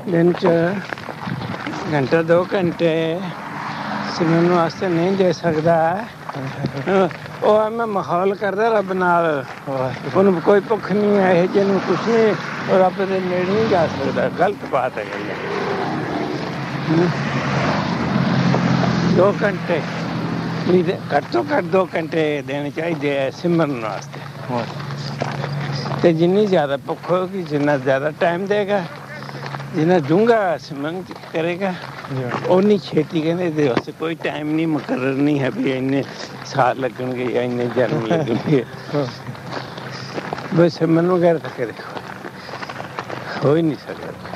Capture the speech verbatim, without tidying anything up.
ਦਿਨ 'ਚ ਘੰਟਾ ਦੋ ਘੰਟੇ ਸਿਮਰਨ ਵਾਸਤੇ ਨਹੀਂ ਦੇ ਸਕਦਾ। ਉਹ ਮੈਂ ਮਾਹੌਲ ਕਰਦਾ ਰੱਬ ਨਾਲ, ਉਹਨੂੰ ਕੋਈ ਭੁੱਖ ਨਹੀਂ ਹੈ, ਇਹ ਜਿਹਨੂੰ ਕੁਛ ਨਹੀਂ, ਉਹ ਰੱਬ ਦੇ ਨੇੜੇ ਨਹੀਂ ਜਾ ਸਕਦਾ। ਗਲਤ ਬਾਤ ਹੈ ਗੱਲ। ਦੋ ਘੰਟੇ ਘੱਟ ਤੋਂ ਘੱਟ ਦੋ ਘੰਟੇ ਦੇਣੇ ਚਾਹੀਦੇ ਹੈ ਸਿਮਰਨ ਵਾਸਤੇ। ਅਤੇ ਜਿੰਨੀ ਜ਼ਿਆਦਾ ਭੁੱਖ ਹੋਵੇਗੀ, ਜਿੰਨਾ ਜ਼ਿਆਦਾ ਟਾਈਮ ਦੇਗਾ, ਜਿੰਨਾ ਡੂੰਘਾ ਸਿਮਰਨ ਕਰੇਗਾ, ਉਨੀ ਛੇਤੀ। ਕਹਿੰਦੇ ਇਹਦੇ ਵਾਸਤੇ ਕੋਈ ਟਾਈਮ ਨਹੀਂ, ਮੁਕਰਰ ਨਹੀਂ ਹੈ ਵੀ ਇੰਨੇ ਸਾਲ ਲੱਗਣਗੇ ਜਾਂ ਇੰਨੇ ਜਨਮ ਲੱਗਣਗੇ। ਬਸ ਸਿਮਰਨ ਵਗੈਰਾ ਕਰਕੇ ਦੇਖੋ, ਹੋ ਹੀ ਨਹੀਂ ਸਕਦਾ।